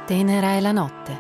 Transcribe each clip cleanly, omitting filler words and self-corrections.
Tenera è la notte.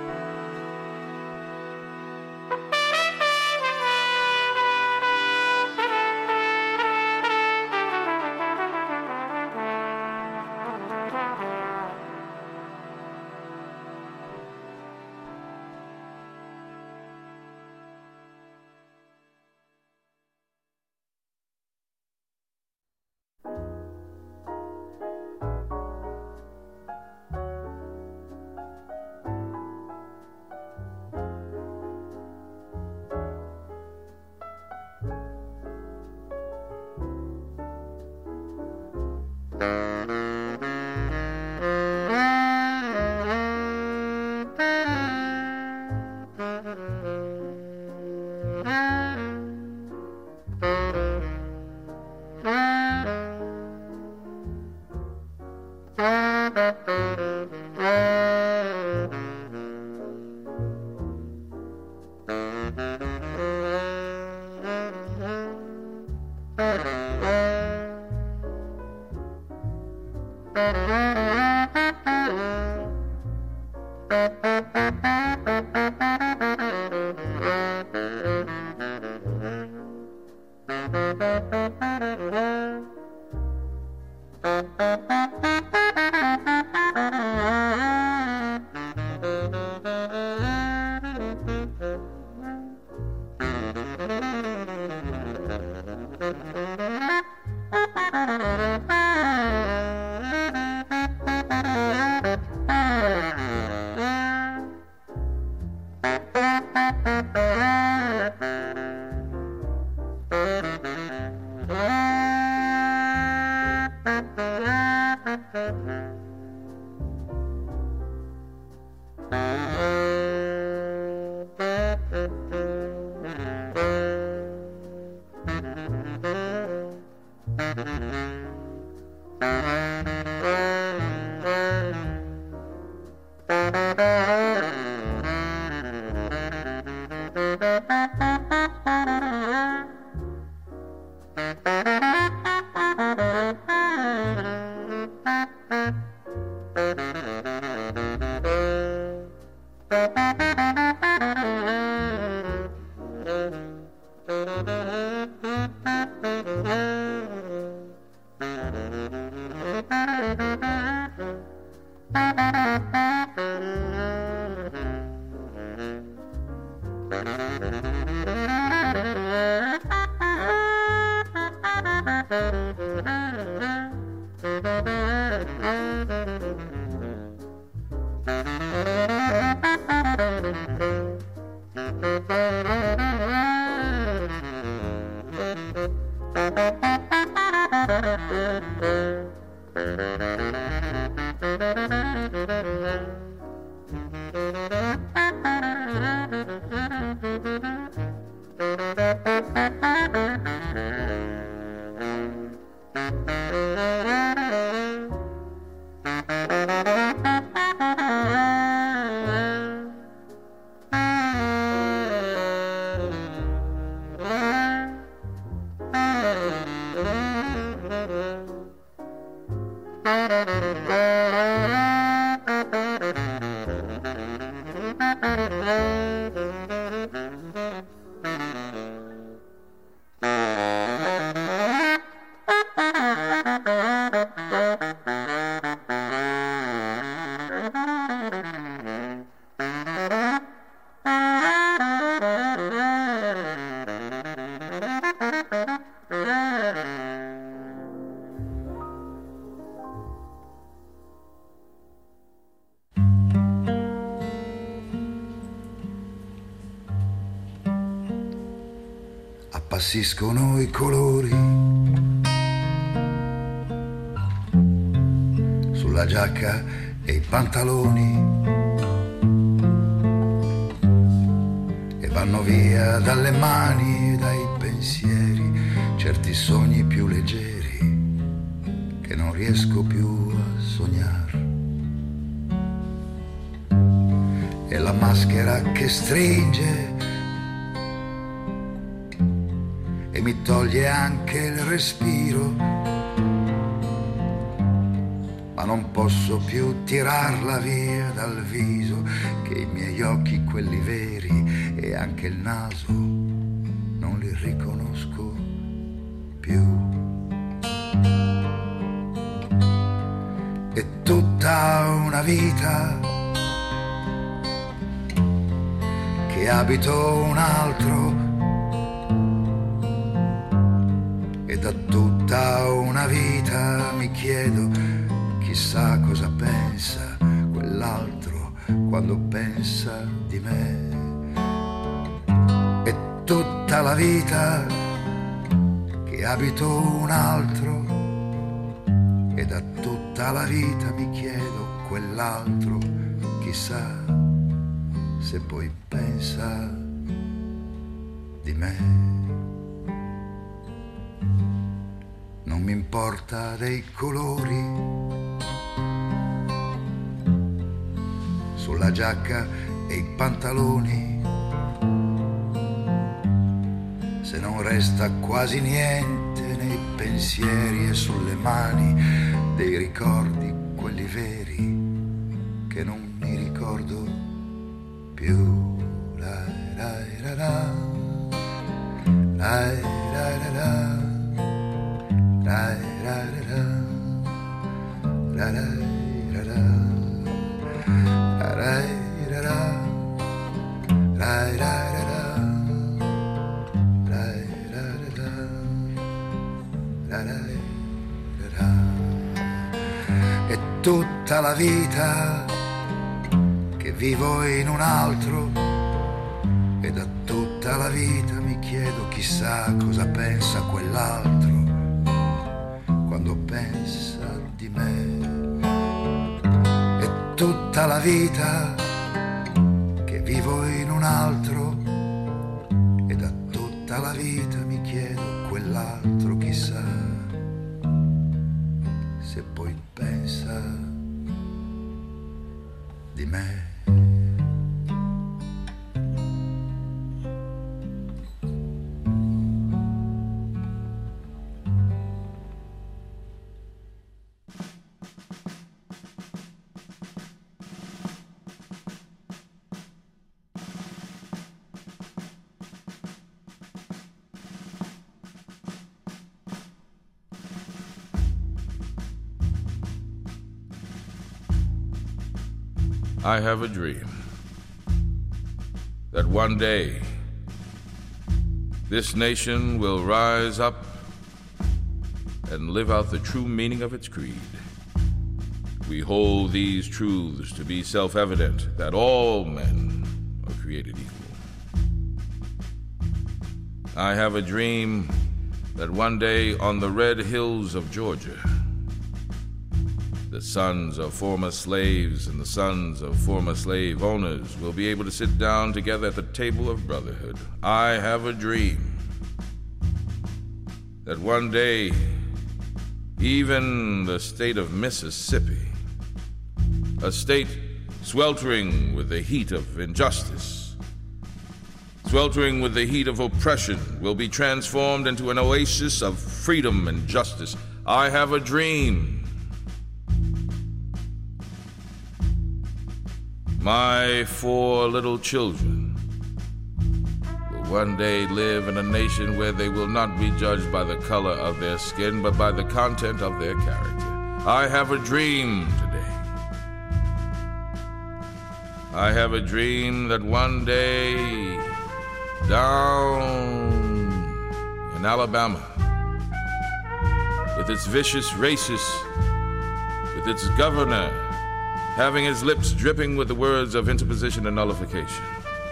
Appassiscono i colori sulla giacca e i pantaloni e vanno via dalle mani e dai pensieri certi sogni più leggeri che non riesco più a sognare. E la maschera che stringe e mi toglie anche il respiro ma non posso più tirarla via dal viso, che i miei occhi, quelli veri, e anche il naso, non li riconosco più. È tutta una vita che abito un altro, e da tutta una vita mi chiedo chissà cosa pensa quell'altro quando pensa di me. È tutta la vita che abito un altro, e da tutta la vita mi chiedo quell'altro chissà se poi pensa di me. Non mi importa dei colori sulla giacca e i pantaloni, se non resta quasi niente nei pensieri e sulle mani dei ricordi, quelli veri che non mi ricordo più. Lai, lai, la, la. Lai, lai, la, la. Lai, lai, la, la. Lai, lai, la, la. Lai, la, la. Lai, lai, la, la. Lai, lai, la, la. Lai, lai, la, la. È tutta la vita che vivo in un altro, e da tutta la vita mi chiedo chissà cosa pensa quell'altro quando pensa di me. È tutta la vita che vivo in un altro, e da tutta la vita mi chiedo quell'altro chissà se poi pensa di me. I have a dream that one day this nation will rise up and live out the true meaning of its creed. We hold these truths to be self-evident, that all men are created equal. I have a dream that one day on the red hills of Georgia, the sons of former slaves and the sons of former slave owners will be able to sit down together at the table of brotherhood. I have a dream that one day even the state of Mississippi, a state sweltering with the heat of injustice, sweltering with the heat of oppression, will be transformed into an oasis of freedom and justice. I have a dream. My 4 little children will one day live in a nation where they will not be judged by the color of their skin, but by the content of their character. I have a dream today. I have a dream that one day down in Alabama, with its vicious racists, with its governor having his lips dripping with the words of interposition and nullification.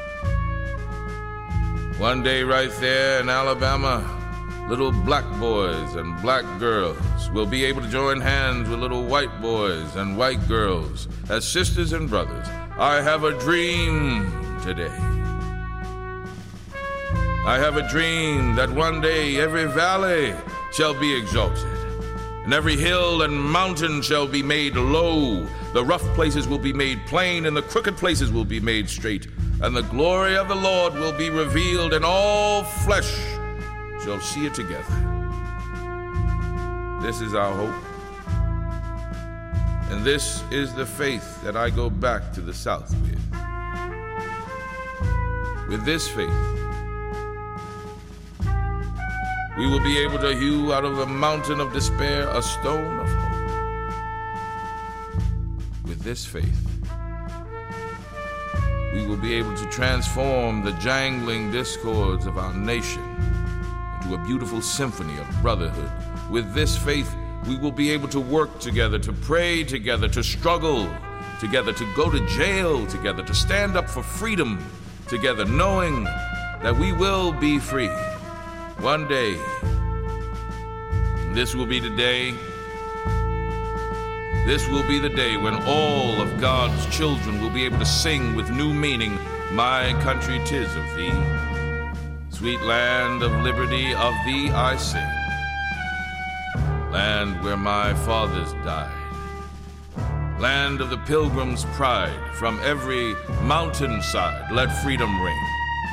One day right there in Alabama, little black boys and black girls will be able to join hands with little white boys and white girls as sisters and brothers. I have a dream today. I have a dream that one day every valley shall be exalted, and every hill and mountain shall be made low. The rough places will be made plain, and the crooked places will be made straight. And the glory of the Lord will be revealed, and all flesh shall see it together. This is our hope. And this is the faith that I go back to the South with. With this faith, we will be able to hew out of the mountain of despair a stone of hope. With this faith, we will be able to transform the jangling discords of our nation into a beautiful symphony of brotherhood. With this faith, we will be able to work together, to pray together, to struggle together, to go to jail together, to stand up for freedom together, knowing that we will be free one day. This will be the day. This will be the day when all of God's children will be able to sing with new meaning, "My country 'tis of thee, sweet land of liberty, of thee I sing, land where my fathers died, land of the pilgrim's pride, from every mountainside let freedom ring."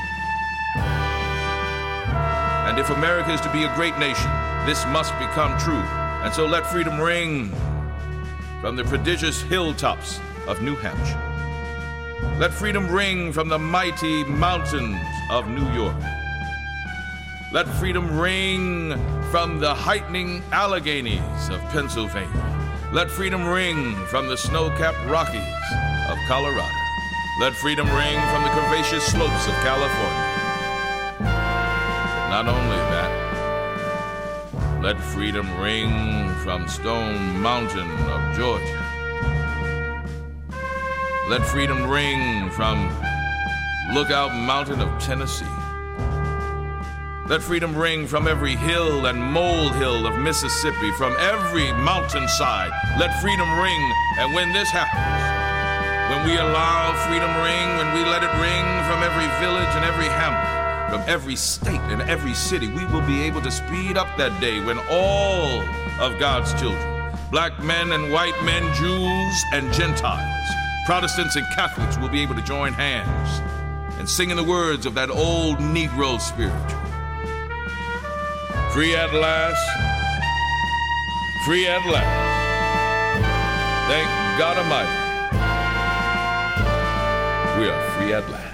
And if America is to be a great nation, this must become true. And so let freedom ring from the prodigious hilltops of New Hampshire. Let freedom ring from the mighty mountains of New York. Let freedom ring from the heightening Alleghenies of Pennsylvania. Let freedom ring from the snow-capped Rockies of Colorado. Let freedom ring from the curvaceous slopes of California. But not only that, let freedom ring from Stone Mountain of Georgia. Let freedom ring from Lookout Mountain of Tennessee. Let freedom ring from every hill and molehill of Mississippi, from every mountainside. Let freedom ring. And when this happens, when we allow freedom ring, when we let it ring from every village and every hamlet, from every state and every city, we will be able to speed up that day when all of God's children, black men and white men, Jews and Gentiles, Protestants and Catholics, will be able to join hands and sing in the words of that old Negro spiritual. Free at last, free at last. Thank God Almighty, we are free at last.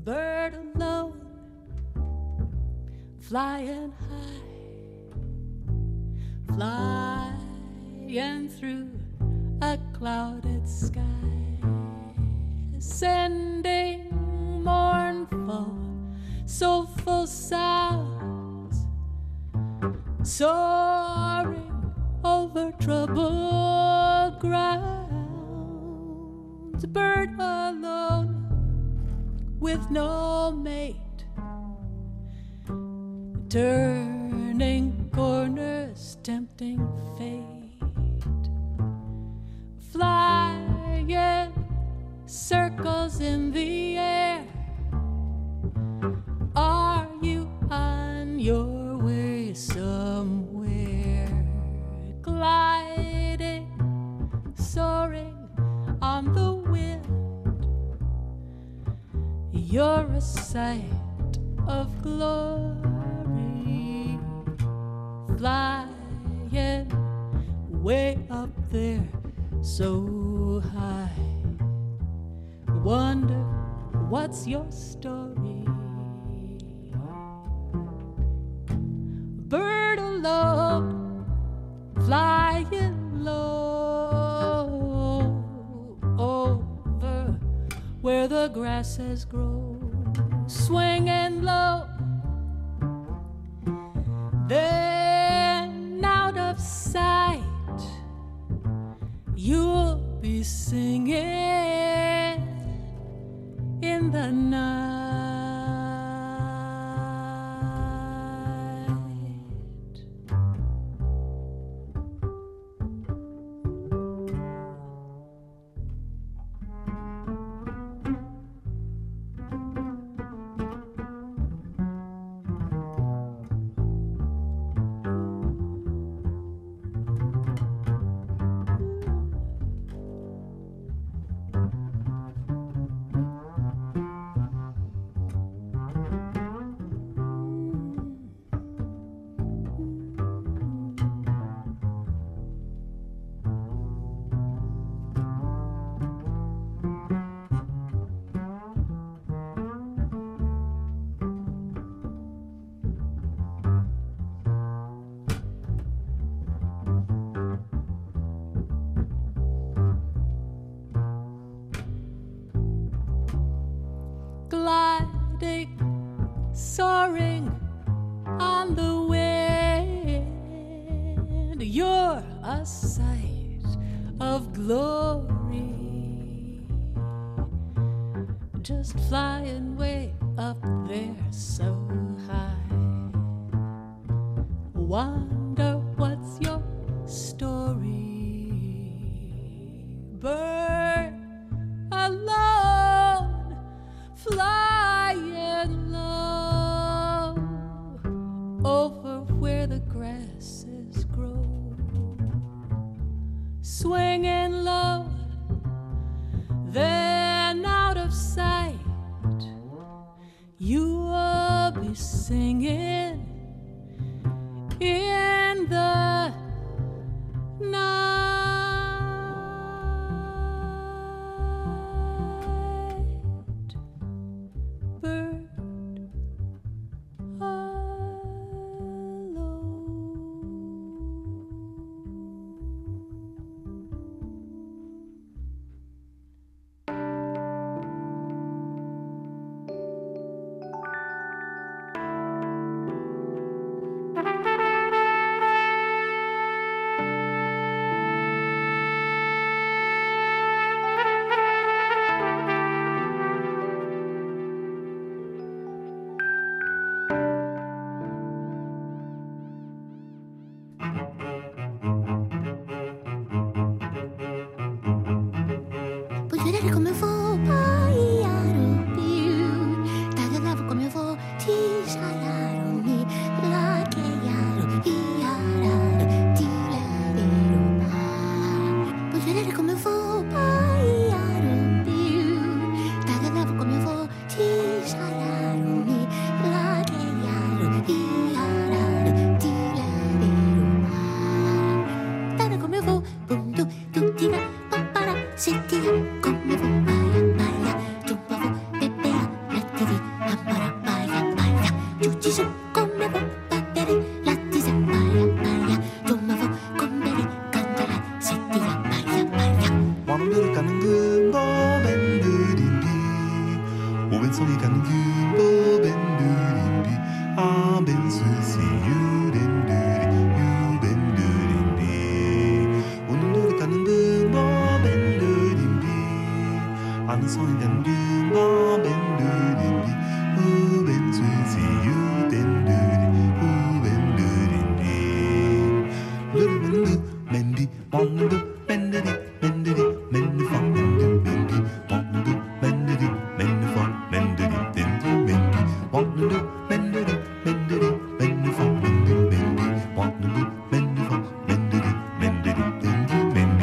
bird alone, flying high, flying through a clouded sky, sending mournful, soulful sounds, soaring over troubled grounds. A bird alone with no mate, turning corners, tempting fate, flying circles in the air. Are you on your way somewhere? Gliding, soaring on the wind, you're a sight of glory, flying way up there so high. Wonder what's your story? Bird alone, flying low over where the grasses grow, swinging low, then out of sight you'll be singing in the night. Gliding, soaring on the wind, you're a sight of glory, just flying way up there so high. Wonder what's your story? Bird alone, flying low over where the grasses grow, swinging low, then out of sight you'll be singing in the night. Bird alone. sono 가는 유밴드림비 아벤스시 유랜드리 유밴드림비 오늘 우리 가는 밴드림비 아는 소리 가는 유밴드림비 우벤스시 유댄드리 우밴드림비 루루밴드 맨디 왕도 밴드리 밴드리 맨드 펑밴드 맨디 왕도 밴드리 맨드 펑 밴드리 댄디 맨디 왕도 밴드리 밴드리 맨드 펑 밴드 맨디 왕도 밴드 펑 밴드리 밴드리 댄디 맨디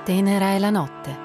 Tenera è la notte.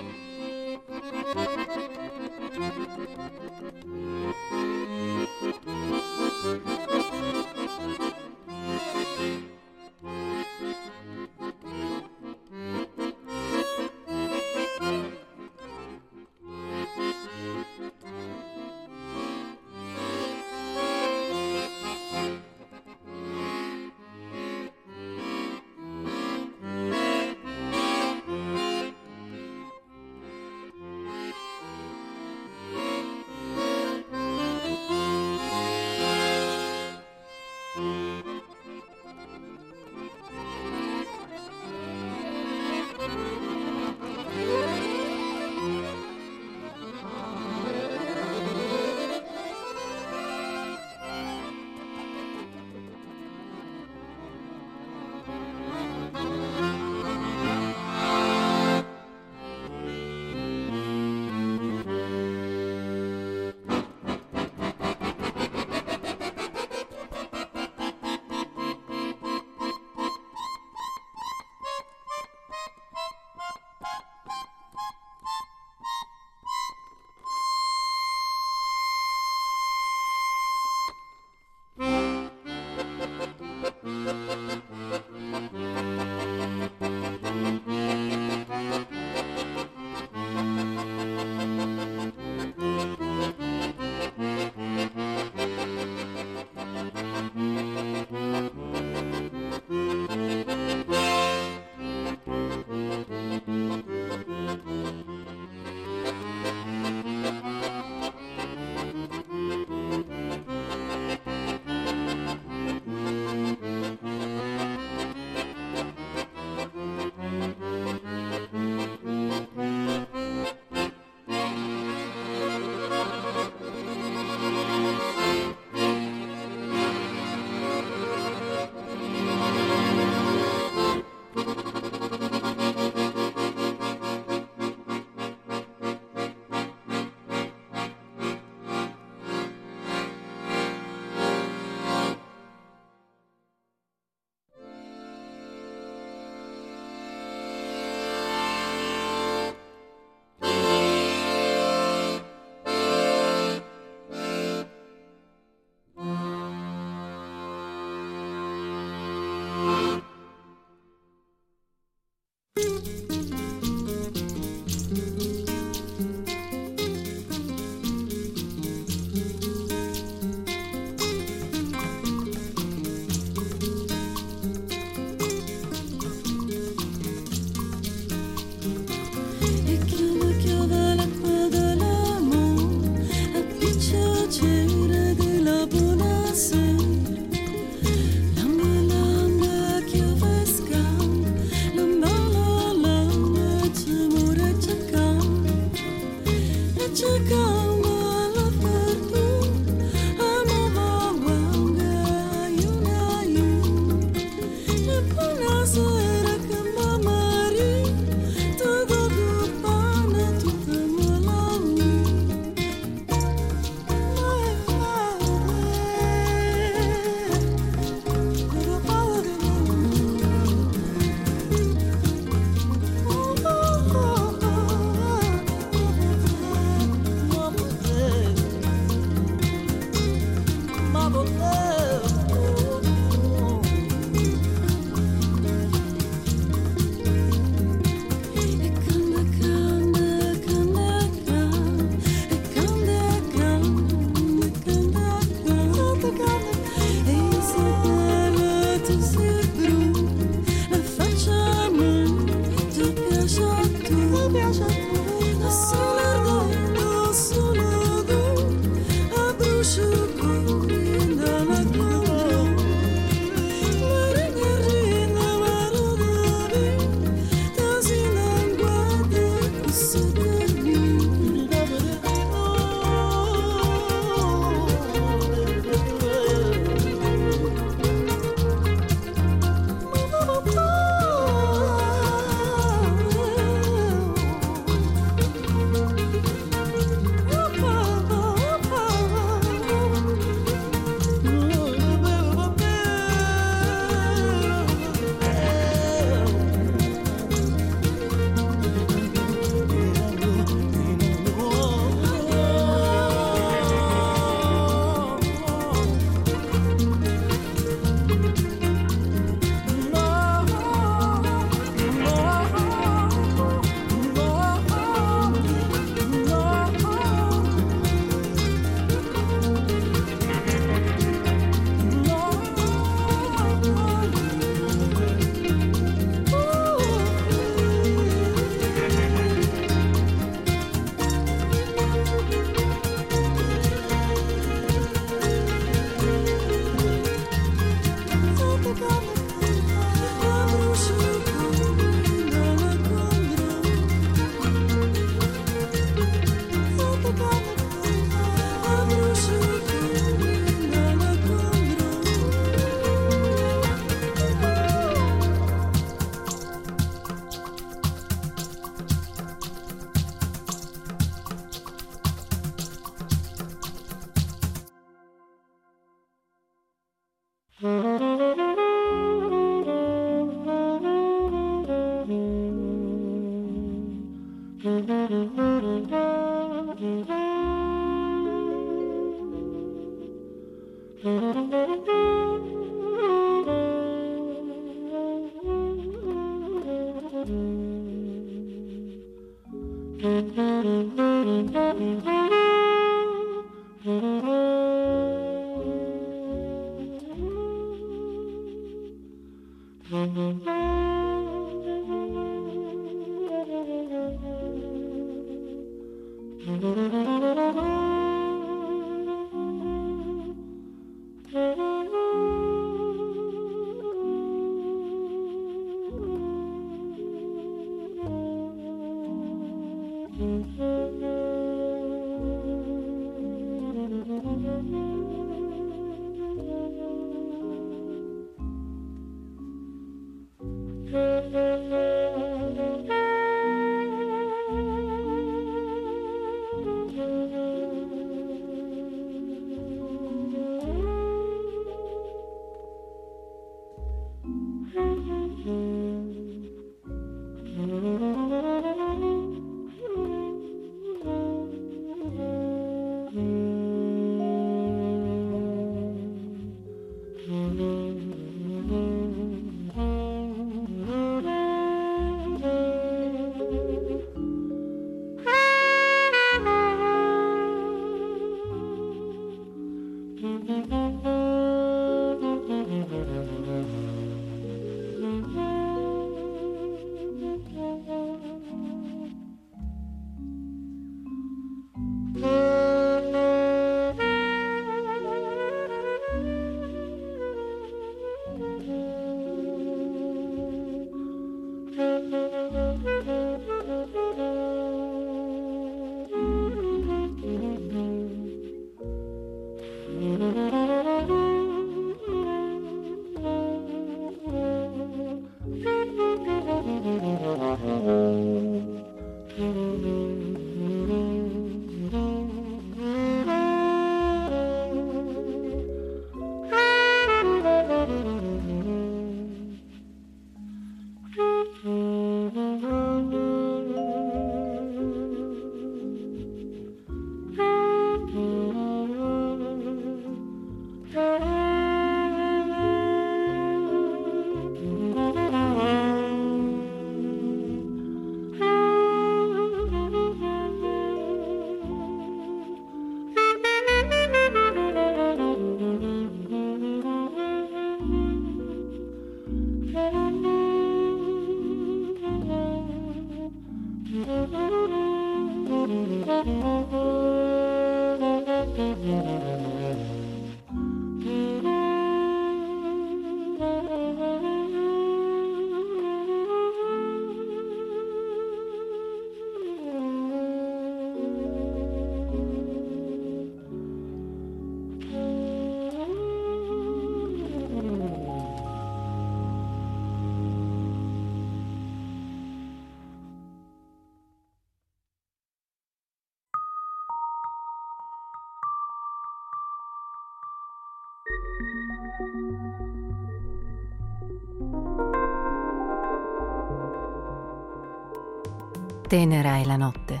Tenera è la notte.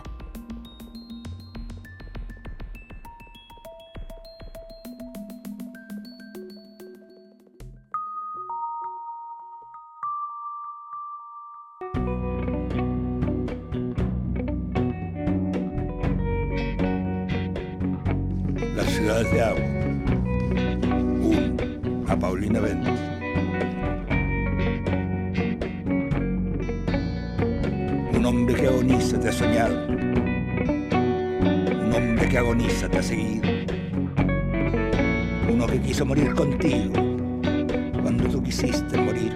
Las ciudades de agua. 1. A Paulina Ventos. Un hombre que agoniza te ha soñado. Un hombre que agoniza te ha seguido. Uno que quiso morir contigo cuando tú quisiste morir.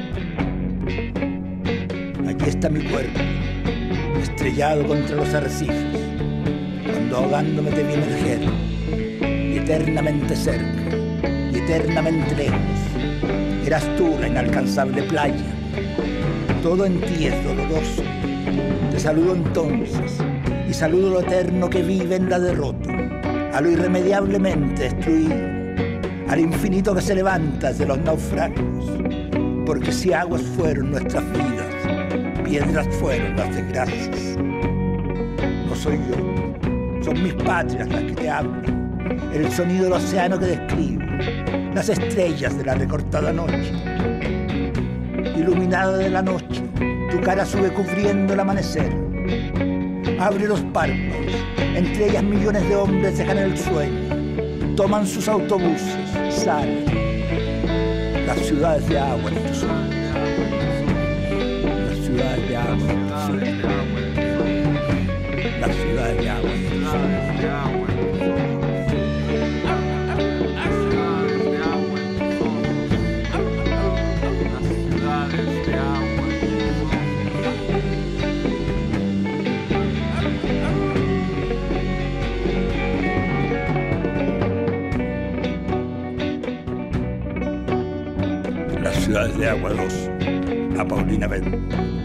Aquí está mi cuerpo, estrellado contra los arrecifes, cuando ahogándome te vi emerger, y eternamente cerca, y eternamente lejos. Eras tú la inalcanzable playa. Todo en ti es doloroso. Te saludo entonces, y saludo lo eterno que vive en la derrota, a lo irremediablemente destruido, al infinito que se levanta de los naufragios, porque si aguas fueron nuestras vidas, piedras fueron las desgracias. No soy yo, son mis patrias las que te hablan, el sonido del océano que describo, las estrellas de la recortada noche. Iluminada de la noche, tu cara sube cubriendo el amanecer. Abre los párpados, entre ellas millones de hombres dejan el sueño, toman sus autobuses, salen. Las ciudades de agua en tus ojos. Las ciudades de agua. Ciudades de Agua 2, a Paulina Ben.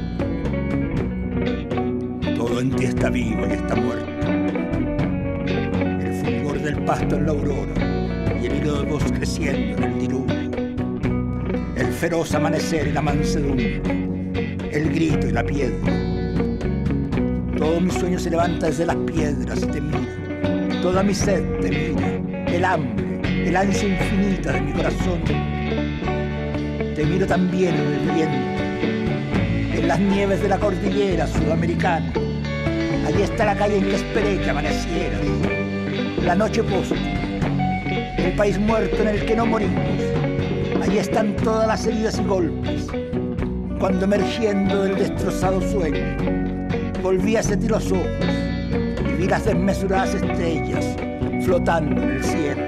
Todo en ti está vivo y está muerto. El fulgor del pasto en la aurora y el hilo de voz creciendo en el diluvio. El feroz amanecer y la mansedumbre, el grito y la piedra. Todo mi sueño se levanta desde las piedras y te mira. Toda mi sed te mira. El hambre, el ansia infinita de mi corazón. Te miro también en el viento, en las nieves de la cordillera sudamericana. Allí está la calle en que esperé que amanecieras. La noche póstuma, el país muerto en el que no morimos. Allí están todas las heridas y golpes. Cuando emergiendo del destrozado sueño, volví hacia ti los ojos y vi las desmesuradas estrellas flotando en el cielo.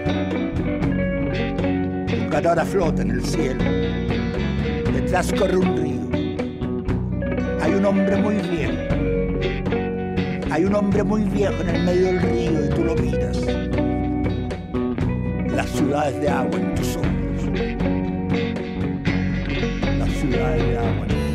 Tu cara ahora flota en el cielo. Detrás corre un río. Hay un hombre muy viejo. Hay un hombre muy viejo en el medio del río y tú lo miras. Las ciudades de agua en tus ojos. Las ciudades de agua en tus ojos.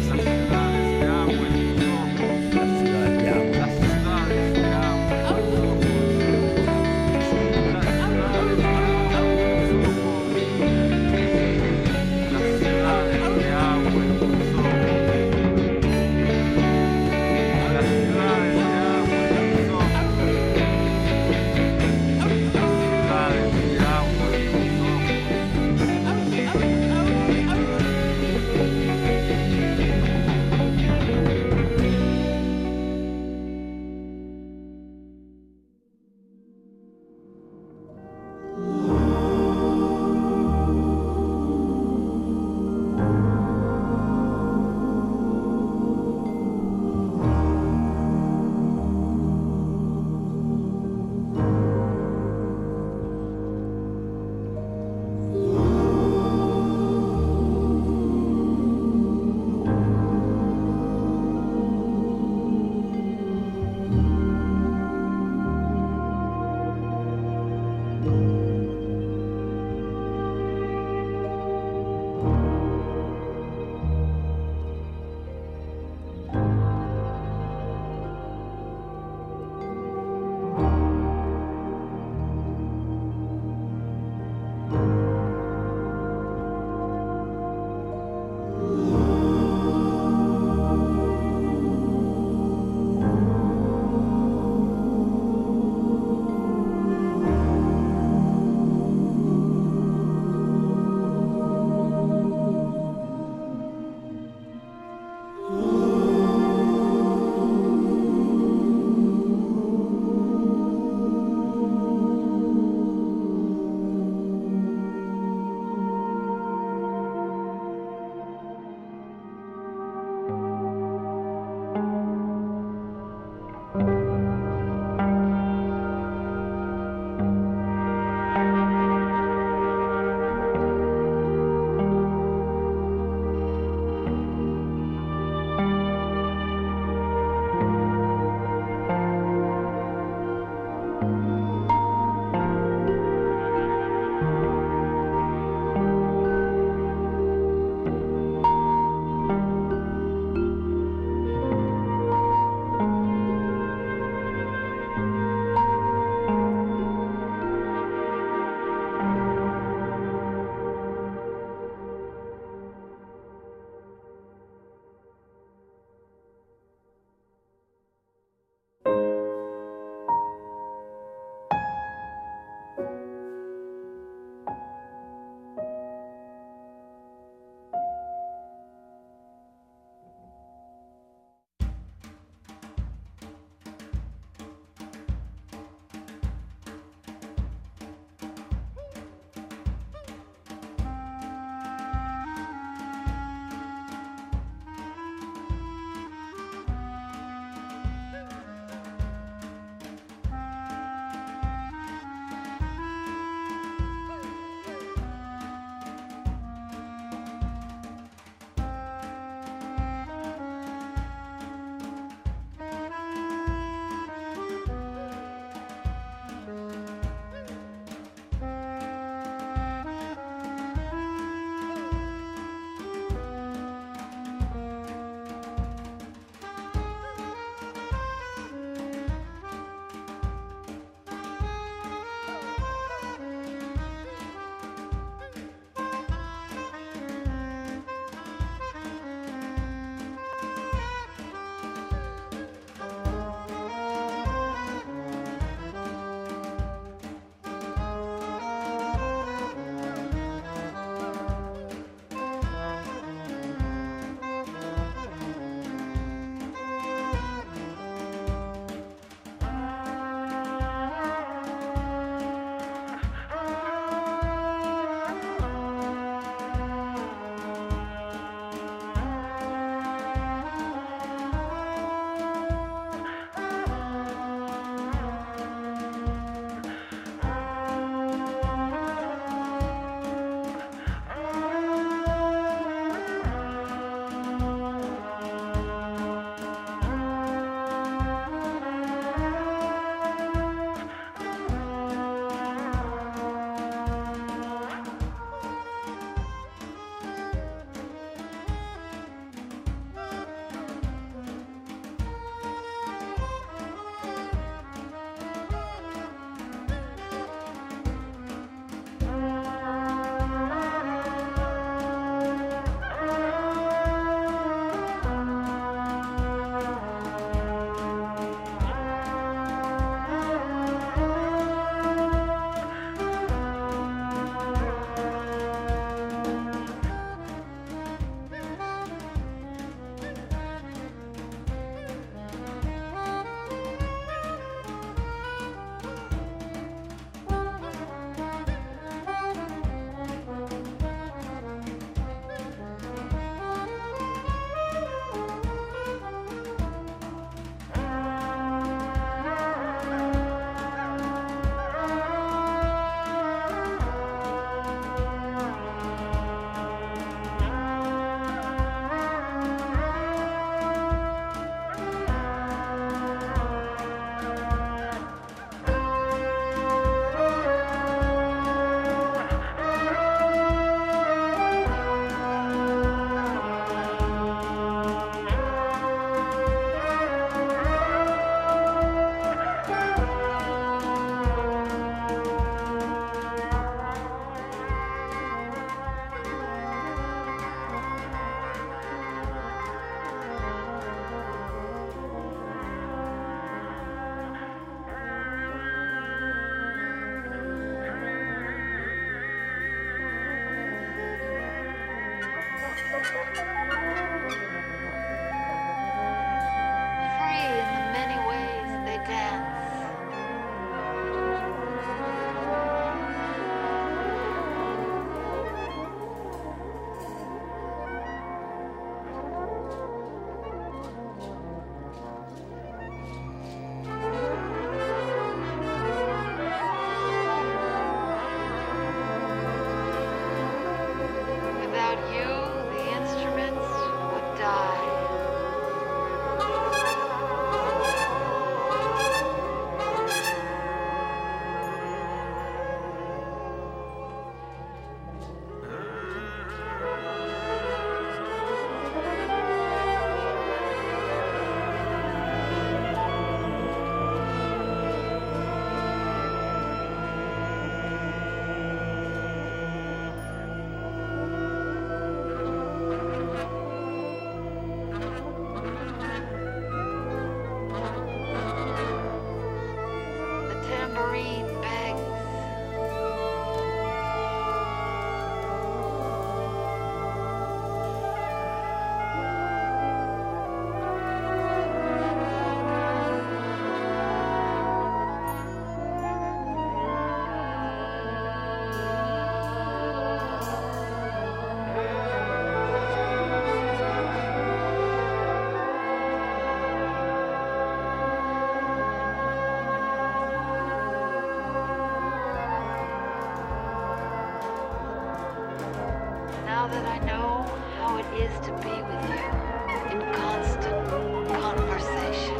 Now that I know how it is to be with you in constant conversation.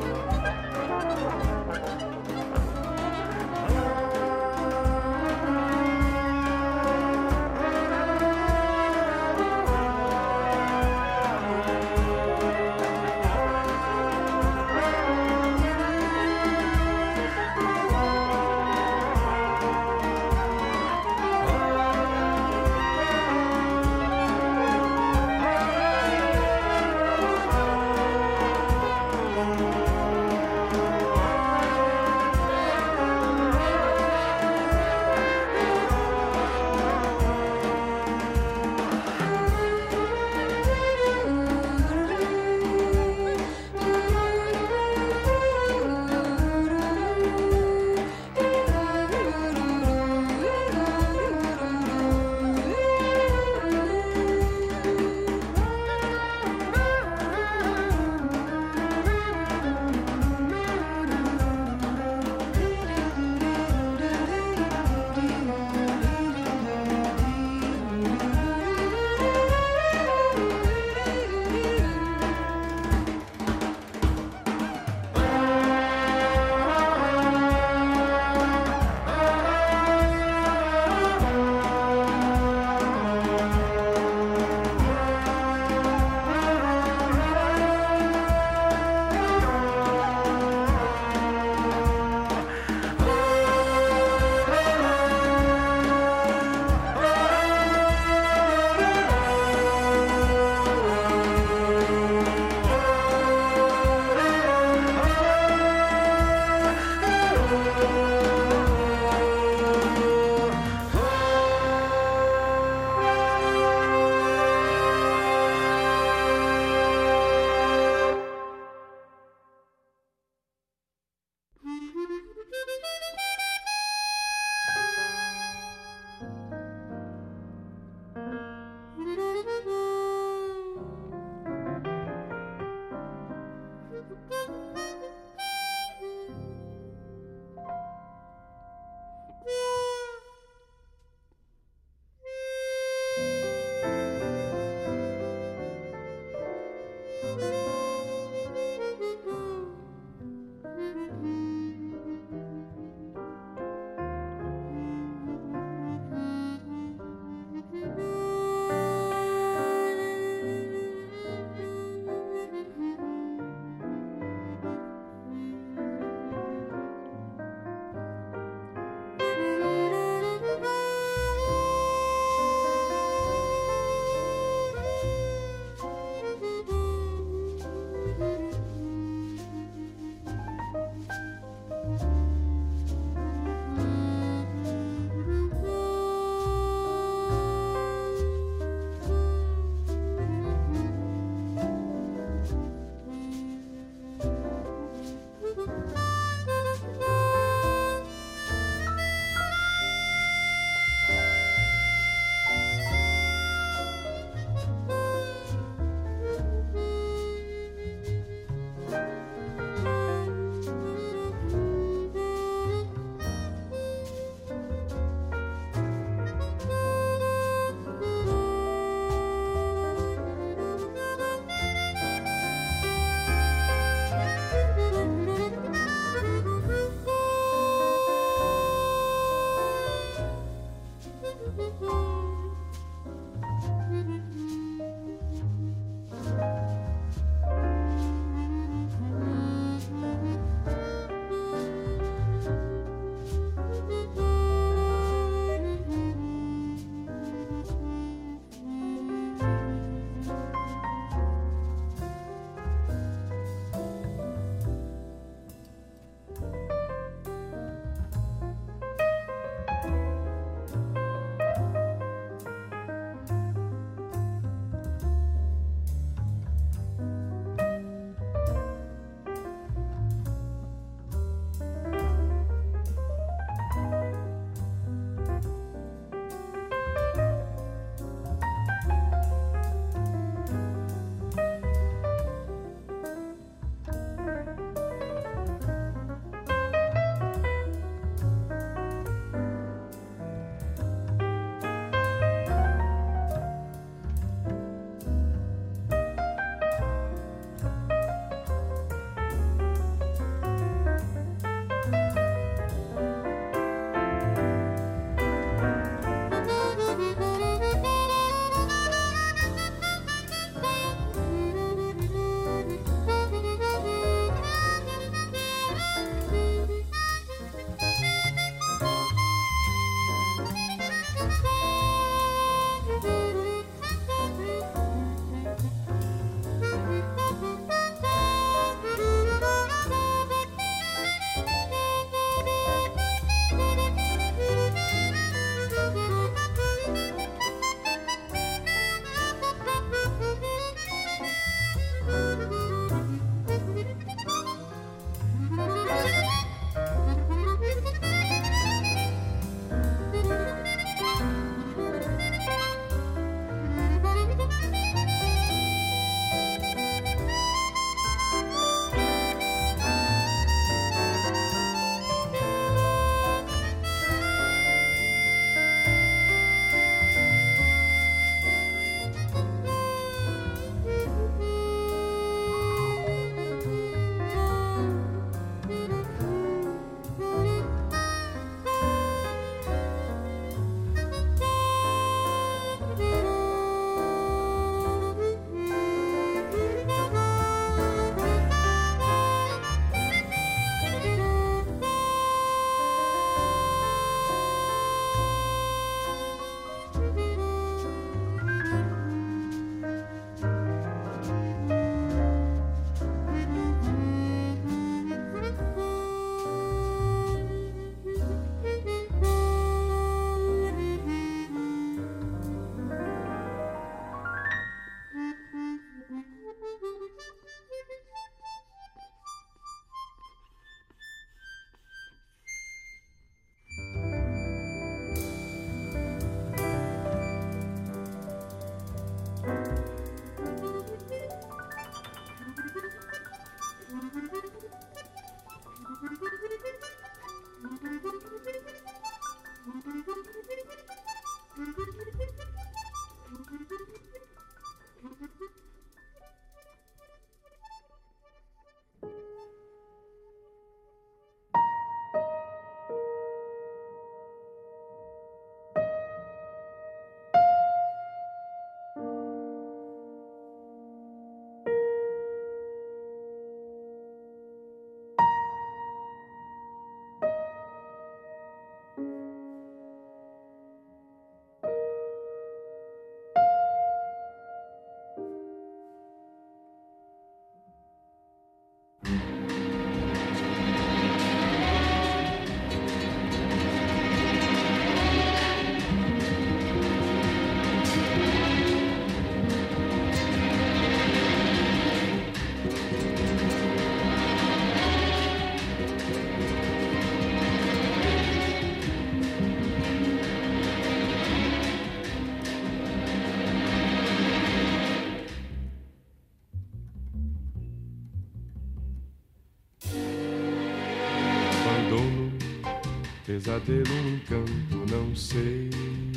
pesadelo, um encanto, não sei.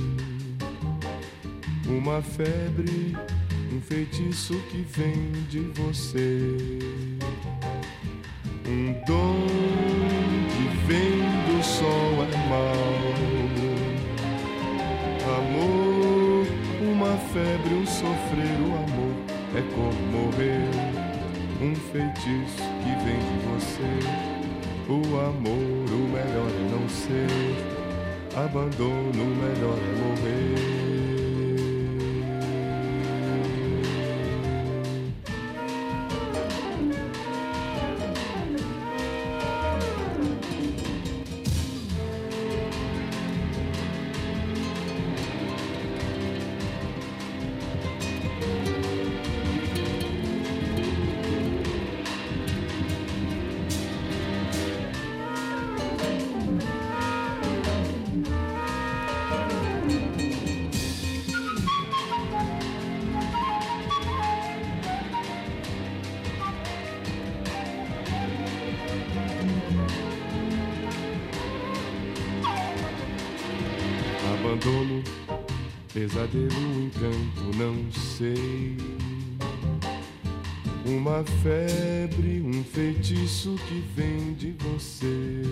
Uma febre, um feitiço que vem de você. Um dom que vem do sol é mau. Amor, uma febre, um sofrer, o amor é como morrer. Um feitiço que vem de você. O amor, o melhor é não ser. Abandono, o melhor é morrer. Abandono, pesadelo, encanto, não sei. Uma febre, um feitiço que vem de você.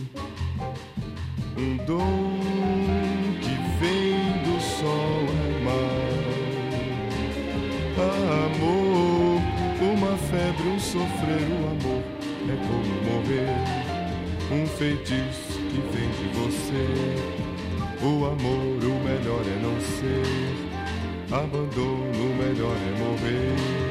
Um dom que vem do sol é mau. Amor, uma febre, um sofrer, o amor é como morrer. Um feitiço que vem de você. O amor, o melhor é não ser. Abandono, o melhor é morrer.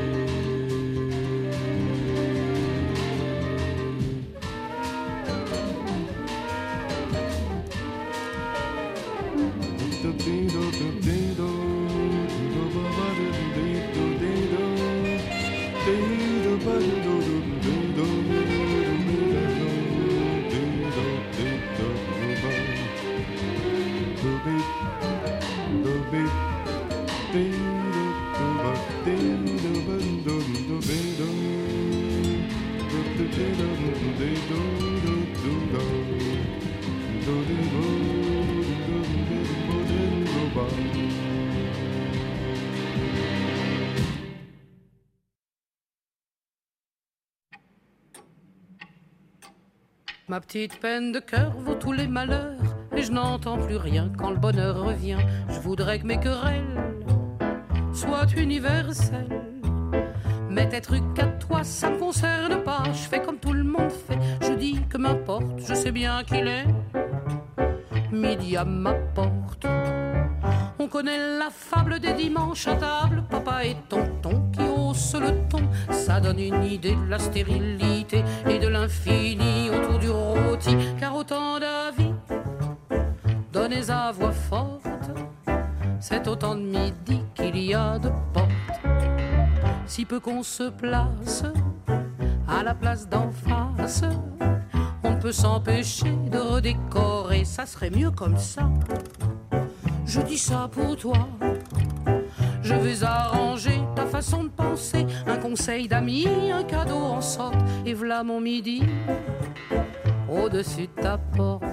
Ma petite peine de cœur vaut tous les malheurs, et je n'entends plus rien quand le bonheur revient. Je voudrais que mes querelles soient universelles, mais tes trucs à toi, ça me concerne pas. Je fais comme tout le monde fait, je dis que m'importe, je sais bien qu'il est midi à ma porte. On connaît la fable des dimanches à table, papa et tonton qui haussent le ton. Ça donne une idée de la stérilité et de l'infini autour du rôti. Car autant d'avis donnés à voix forte, c'est autant de midi qu'il y a de portes. Si peu qu'on se place à la place d'en face, on ne peut s'empêcher de redécorer. Ça serait mieux comme ça. Je dis ça pour toi. Je vais arranger ta façon de penser. Un conseil d'ami, un cadeau en sorte. Et v'là mon midi au-dessus de ta porte.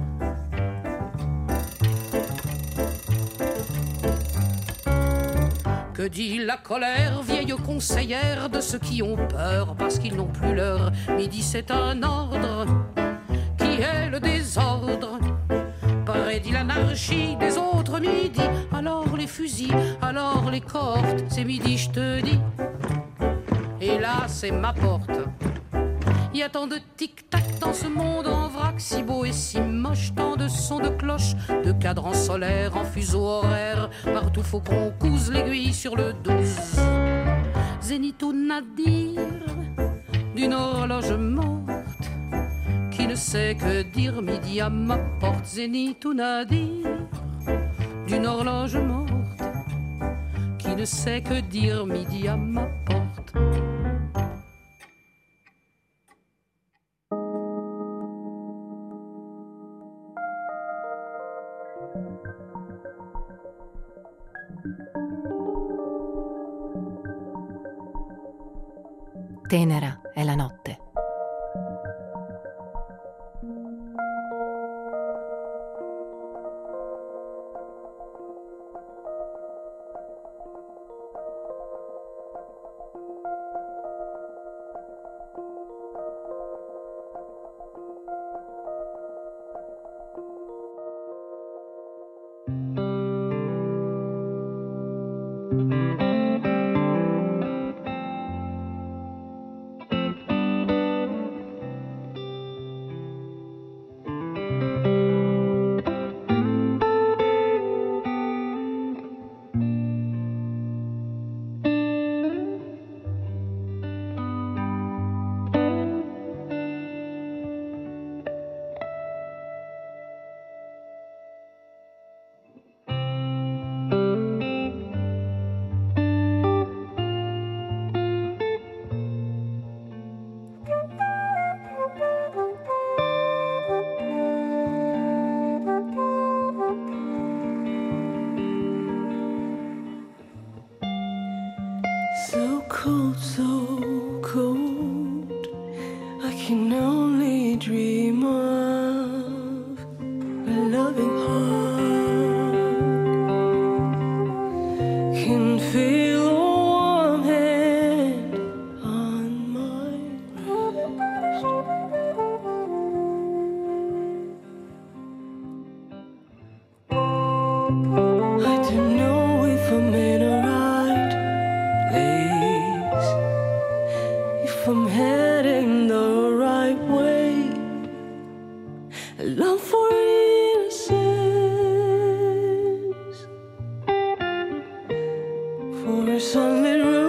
Que dit la colère, vieille conseillère de ceux qui ont peur parce qu'ils n'ont plus l'heure. Midi c'est un ordre qui est le désordre. Prédit l'anarchie des autres midis. Alors les fusils, alors les cohortes. C'est midi, je te dis. Et là, c'est ma porte. Il y a tant de tic-tac dans ce monde en vrac, si beau et si moche. Tant de sons de cloches, de cadrans solaires en fuseau horaire. Partout faut qu'on couse l'aiguille sur le 12. Zénith ou nadir d'une horloge morte qui ne sait que dire midi à ma porte. Zénith ou nadir d'une horloge morte qui ne sait que dire midi à ma porte. Tenera è la notte. So cold, so cold. I can only dream of a loving heart. Can feel a warm hand on my breast. I don't know if I'm in a right place, if I'm heading the right way. A love for innocence, for a sunlit room.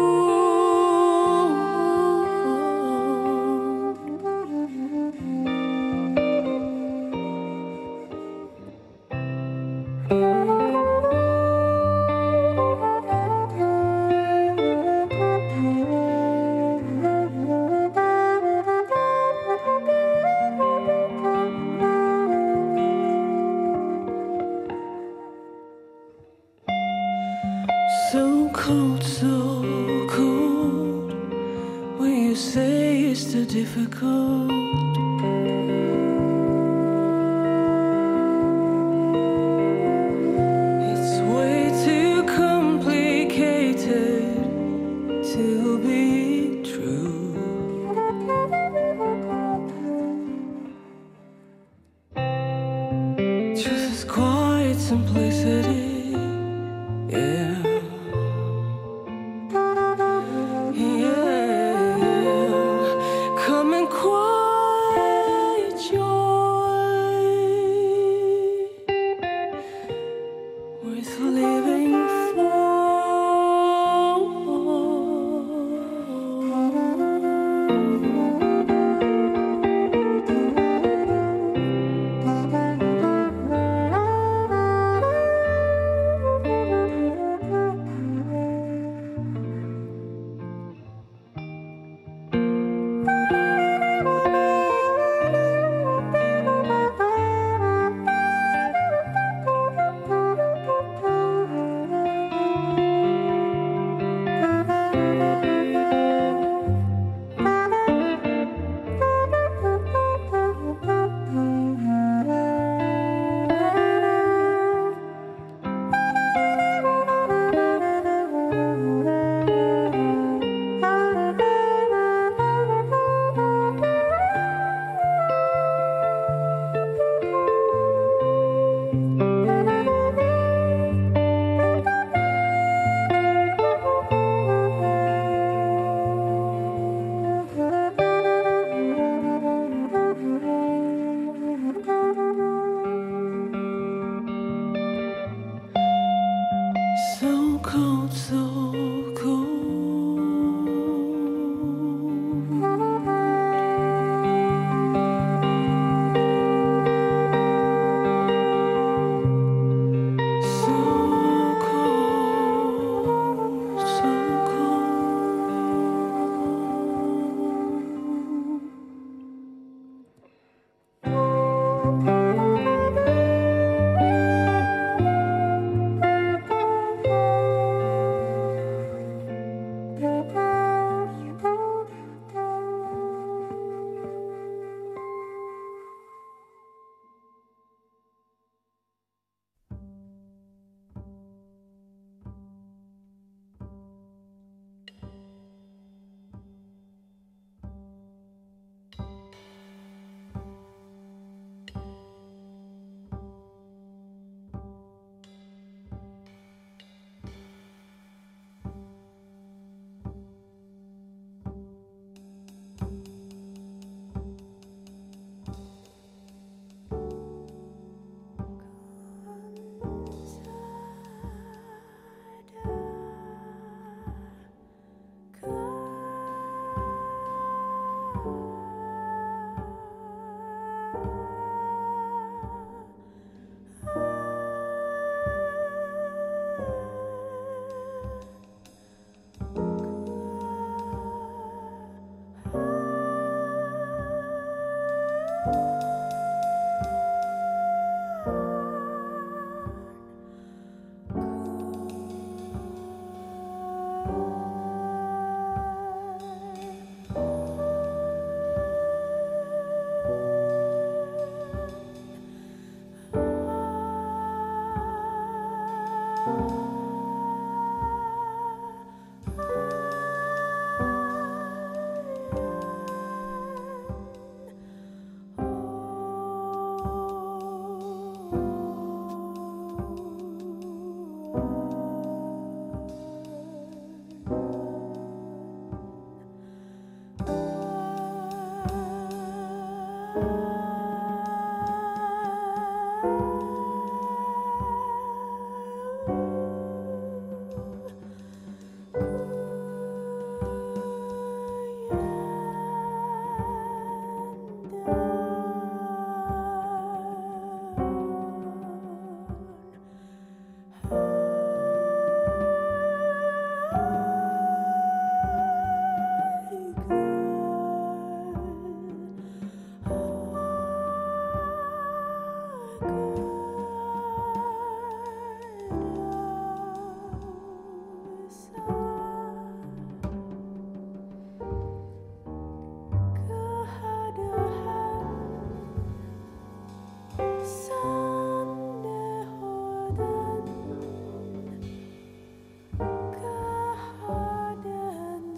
So cold, so cold. Will you say it's too difficult? It's way too complicated to be true. Truth is quiet simplicity. Yeah. Yeah. Coming quiet.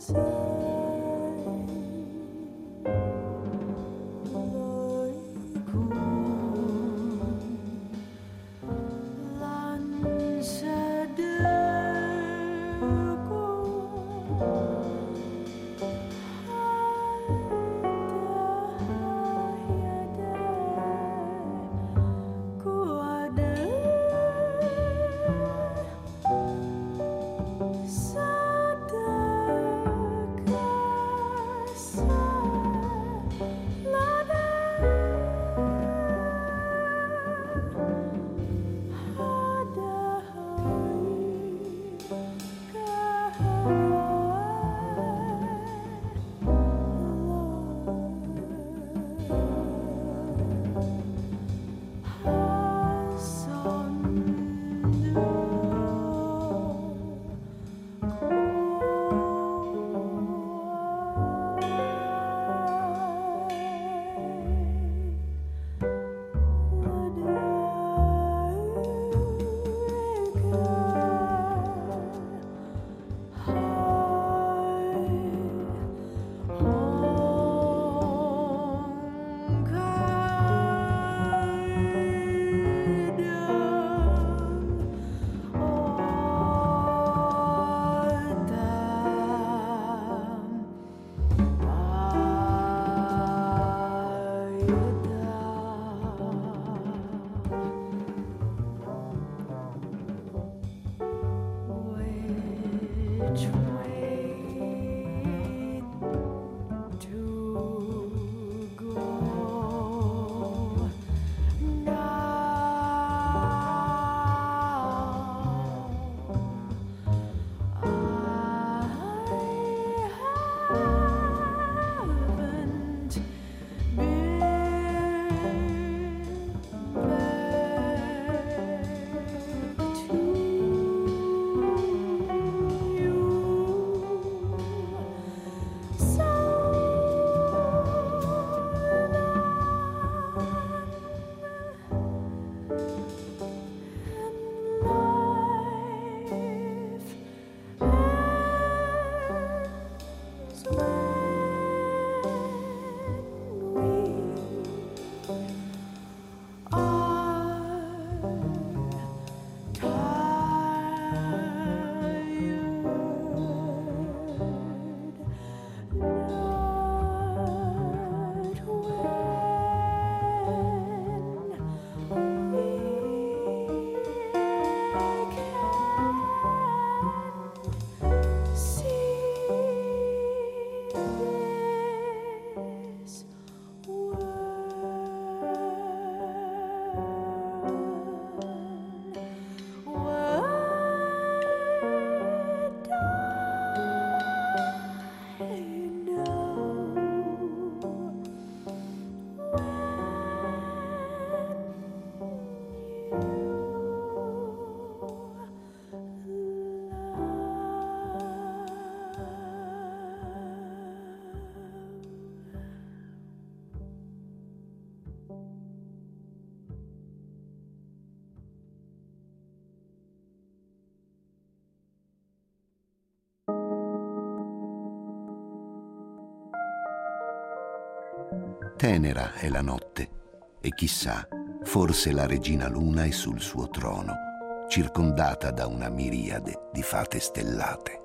Tenera è la notte e chissà, forse la regina luna è sul suo trono, circondata da una miriade di fate stellate.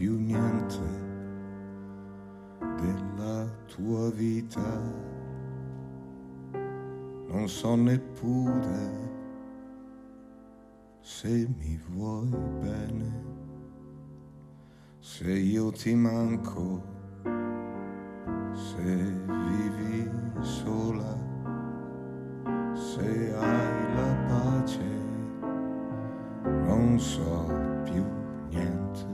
più niente della tua vita, non so neppure se mi vuoi bene, se io ti manco, se vivi sola, se hai la pace, non so più niente.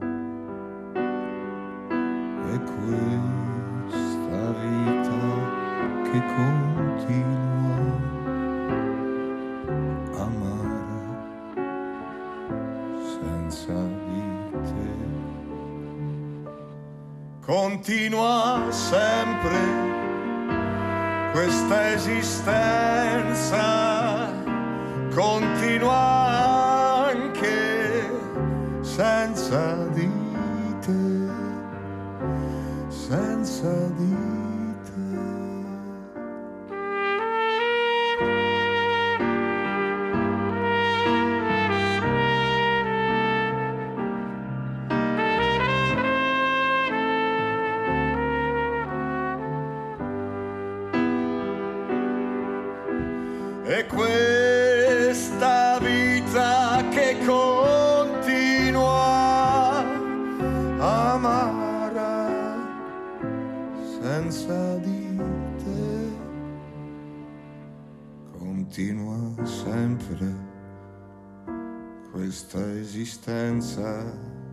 E questa vita che continua amare senza di te, continua sempre questa esistenza, continua anche senza di te, senza di te. E questa vita che continua amara senza di te, continua sempre questa esistenza,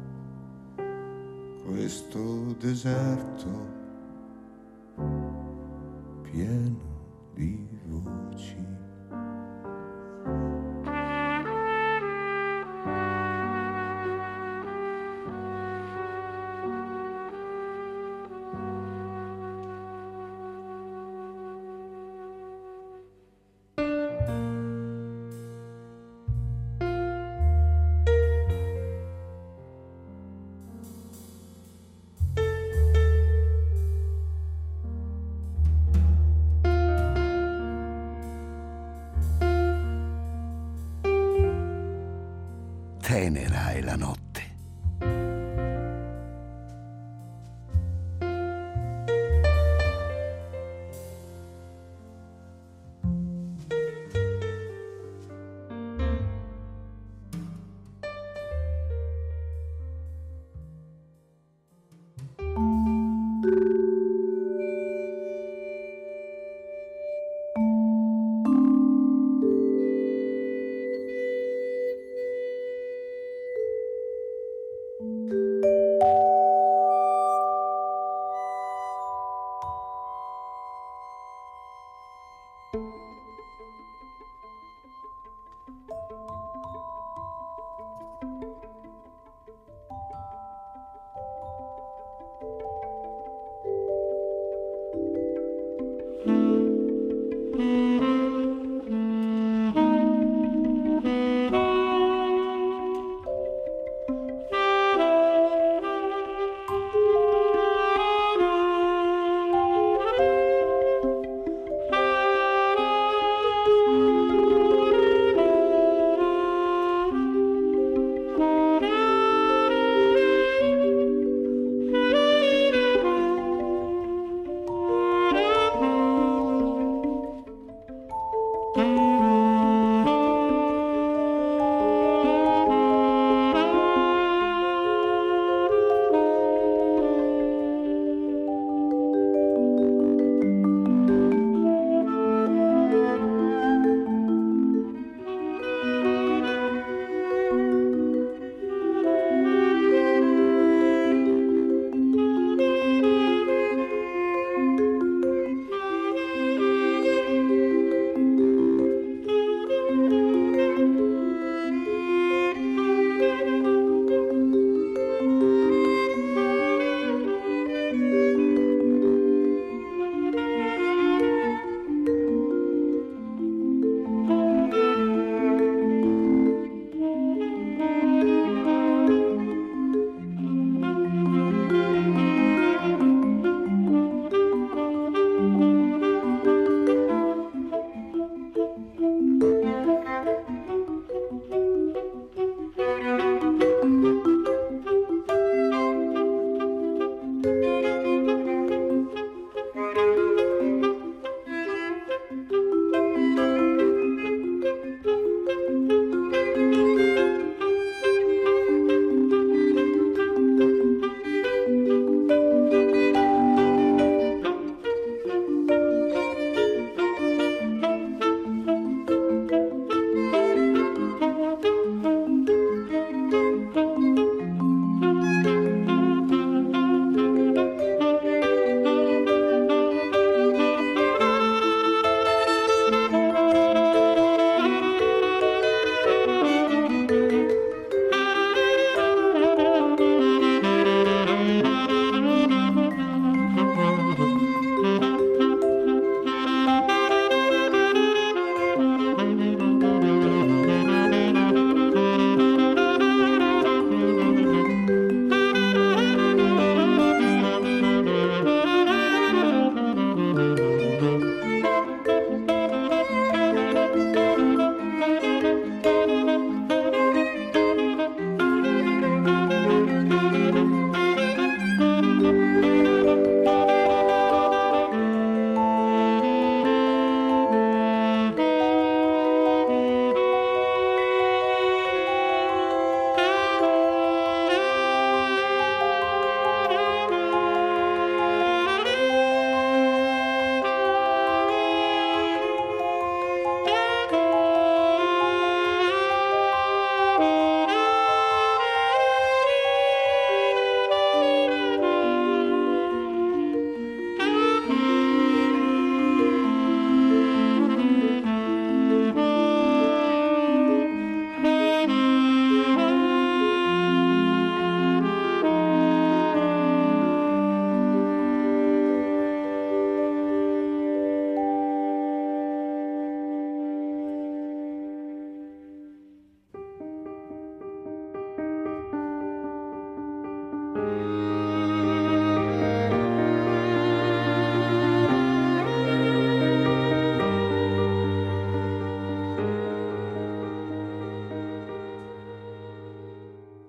questo deserto pieno di voci. Tenera è la notte.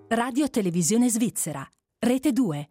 Radio Televisione Svizzera, Rete 2.